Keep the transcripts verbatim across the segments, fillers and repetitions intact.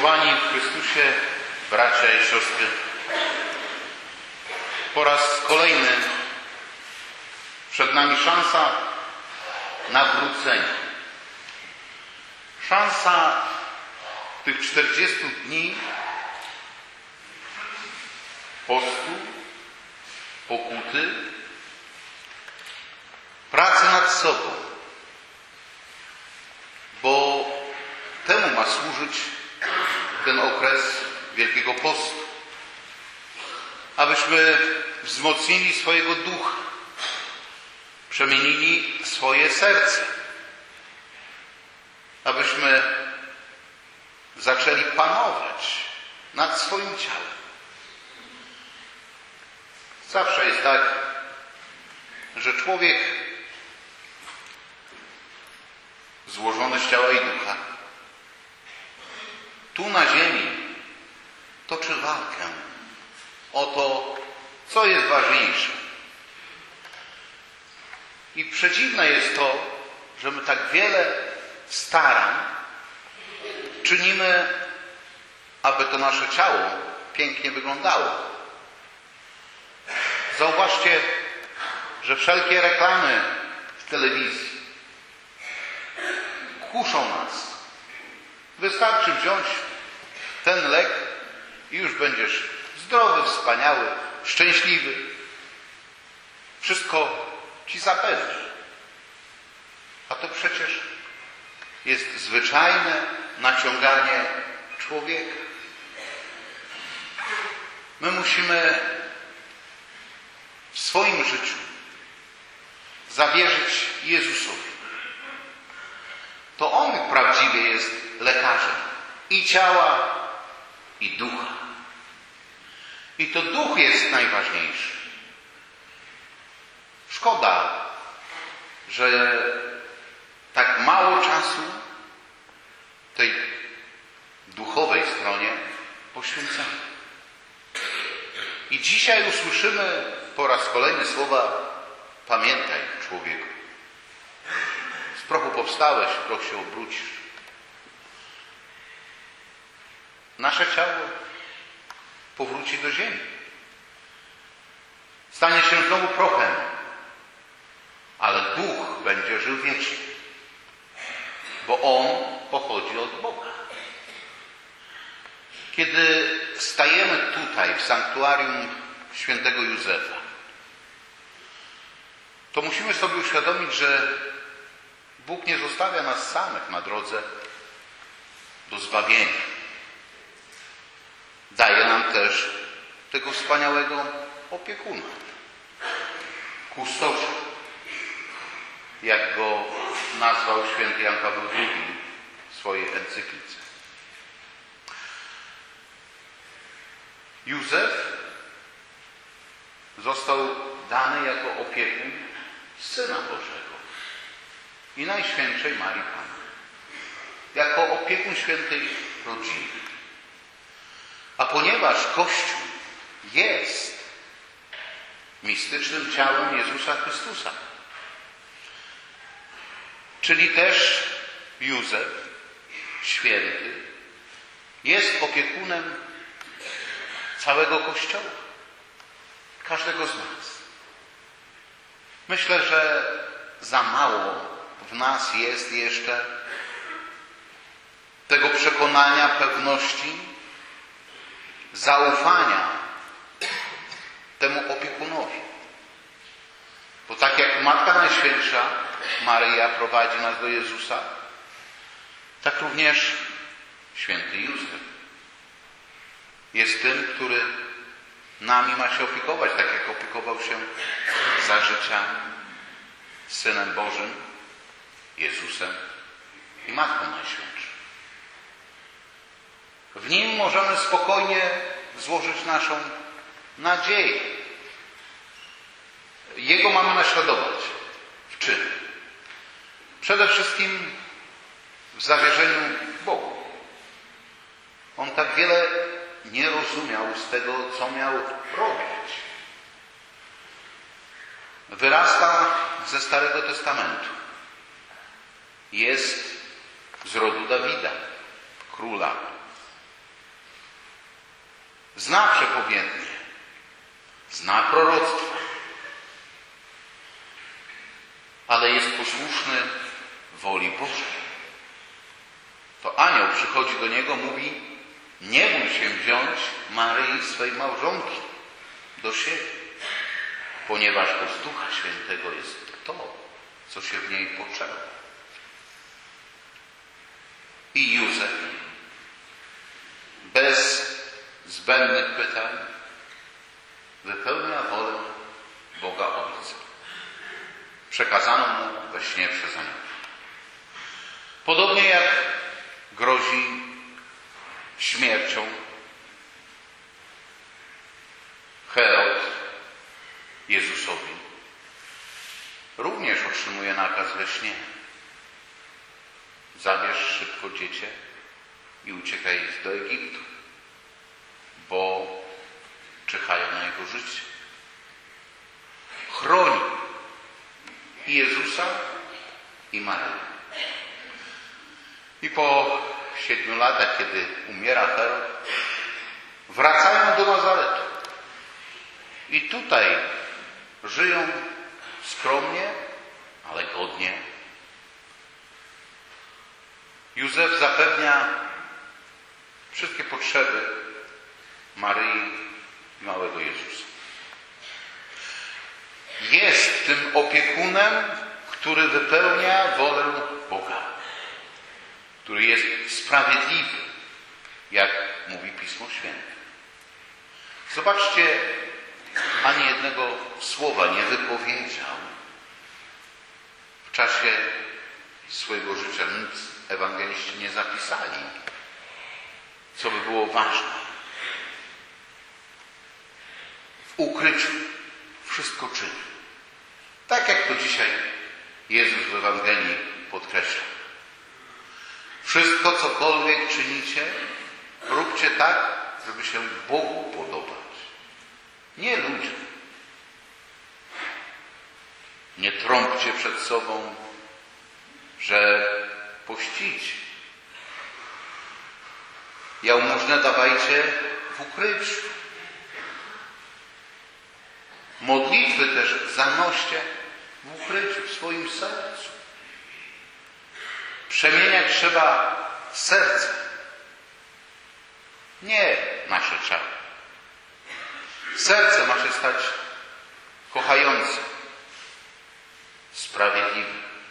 Umiłowani w Chrystusie bracia i siostry, po raz kolejny przed nami szansa nawrócenia. Szansa tych czterdziestu dni postu, pokuty, pracy nad sobą, bo temu ma służyć ten okres Wielkiego Postu, abyśmy wzmocnili swojego ducha, przemienili swoje serce, abyśmy zaczęli panować nad swoim ciałem. Zawsze jest tak, że człowiek złożony z ciała i ducha tu na ziemi toczy walkę o to, co jest ważniejsze. I przedziwne jest to, że my tak wiele starań czynimy, aby to nasze ciało pięknie wyglądało. Zauważcie, że wszelkie reklamy w telewizji kuszą nas. Wystarczy wziąć ten lek i już będziesz zdrowy, wspaniały, szczęśliwy. Wszystko ci zapewni. A to przecież jest zwyczajne naciąganie człowieka. My musimy w swoim życiu zawierzyć Jezusowi. To On prawdziwie jest lekarzem i ciała, i ducha. I to duch jest najważniejszy. Szkoda, że tak mało czasu tej duchowej stronie poświęcamy. I dzisiaj usłyszymy po raz kolejny słowa: pamiętaj, człowieku, z prochu powstałeś, w proch się obrócisz. Nasze ciało powróci do ziemi. Stanie się znowu prochem, ale duch będzie żył wiecznie, bo on pochodzi od Boga. Kiedy stajemy tutaj w sanktuarium świętego Józefa, to musimy sobie uświadomić, że Bóg nie zostawia nas samych na drodze do zbawienia. Daje nam też tego wspaniałego opiekuna, kustosza, jak go nazwał święty Jan Paweł drugi w swojej encyklice. Józef został dany jako opiekun Syna Bożego i Najświętszej Marii Panny, jako opiekun świętej rodziny. A ponieważ Kościół jest mistycznym ciałem Jezusa Chrystusa, czyli też Józef, święty, jest opiekunem całego Kościoła, każdego z nas. Myślę, że za mało w nas jest jeszcze tego przekonania, pewności, zaufania temu opiekunowi. Bo tak jak Matka Najświętsza Maryja prowadzi nas do Jezusa, tak również święty Józef jest tym, który nami ma się opiekować, tak jak opiekował się za życia Synem Bożym, Jezusem i Matką Najświętszą. W Nim możemy spokojnie złożyć naszą nadzieję. Jego mamy naśladować. W czym? Przede wszystkim w zawierzeniu Bogu. On tak wiele nie rozumiał z tego, co miał robić. Wyrasta ze Starego Testamentu. Jest z rodu Dawida, króla. zna przepowiednie, zna proroctwa, ale jest posłuszny woli Bożej. To anioł przychodzi do niego, mówi: nie bój się wziąć Maryi, swej małżonki, do siebie, ponieważ z Ducha Świętego jest to, co się w niej poczęło. I Józef, bez zbędnych pytań, wypełnia wolę Boga Ojca, przekazaną mu we śnie przez anioła. Podobnie jak grozi śmiercią Herod Jezusowi, również otrzymuje nakaz we śnie: zabierz szybko dziecię i uciekaj do Egiptu, bo czyhają na jego życie. Chroni i Jezusa, i Maryję. I po siedmiu latach, kiedy umiera Herod, wracają do Nazaretu. I tutaj żyją skromnie, ale godnie. Józef zapewnia wszystkie potrzeby Maryi i małego Jezusa. Jest tym opiekunem, który wypełnia wolę Boga, który jest sprawiedliwy, jak mówi Pismo Święte. Zobaczcie, ani jednego słowa nie wypowiedział w czasie swojego życia. Nic ewangeliści nie zapisali, co by było ważne. W ukryciu wszystko czyni. Tak jak to dzisiaj Jezus w Ewangelii podkreśla. Wszystko, cokolwiek czynicie, róbcie tak, żeby się Bogu podobać. Nie ludziom. Nie trąbcie przed sobą, że pościcie. Jałmużnę dawajcie w ukryciu. Modlitwy też zanoście w ukryciu, w swoim sercu. Przemieniać trzeba serce, nie nasze ciało. Serce ma się stać kochające, sprawiedliwe,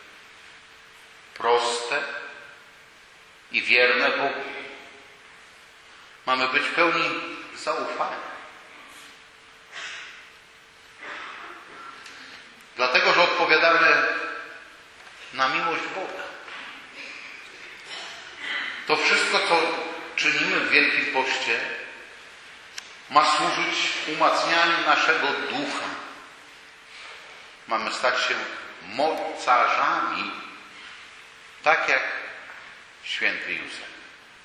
proste i wierne Bogu. Mamy być pełni zaufania. Dlatego, że odpowiadamy na miłość Boga. To wszystko, co czynimy w Wielkim Poście, ma służyć umacnianiu naszego ducha. Mamy stać się mocarzami, tak jak święty Józef.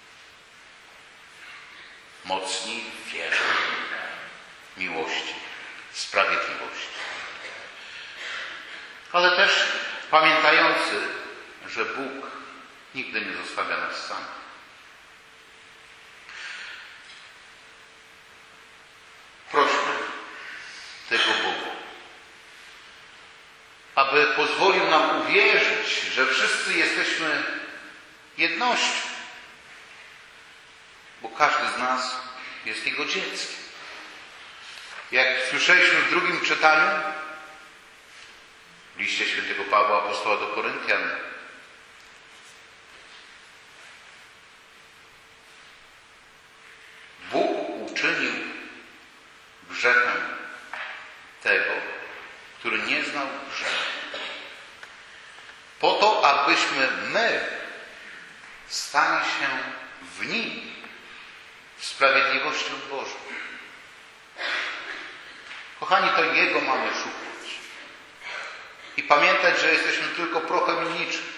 Mocni w wierze, miłości, sprawiedliwości. Ale też pamiętający, że Bóg nigdy nie zostawia nas samych. Prośmy tego Boga, aby pozwolił nam uwierzyć, że wszyscy jesteśmy jednością, bo każdy z nas jest Jego dzieckiem. Jak słyszeliśmy w drugim czytaniu, w liście świętego Pawła apostoła do Koryntian, Bóg uczynił grzechem tego, który nie znał grzechu, po to, abyśmy my stali się w Nim sprawiedliwością Bożą. Kochani, to Jego mamy szukać. I pamiętać, że jesteśmy tylko prochem i niczym.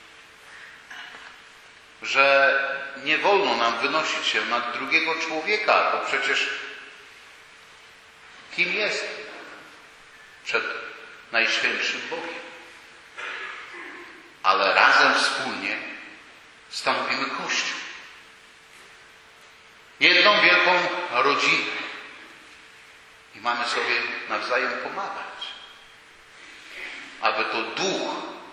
Że nie wolno nam wynosić się nad drugiego człowieka, bo przecież kim jest przed Najświętszym Bogiem. Ale razem wspólnie stanowimy Kościół. Jedną wielką rodziny. I mamy sobie nawzajem pomagać, aby to Duch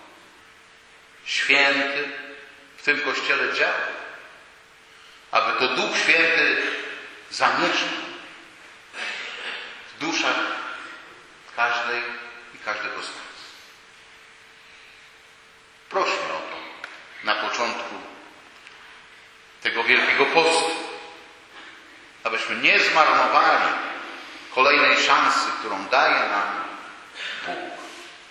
Święty w tym Kościele działał, aby to Duch Święty zamieszkał w duszach każdej i każdego z nas. Prośmy o to na początku tego Wielkiego Postu, abyśmy nie zmarnowali kolejnej szansy, którą daje nam Bóg.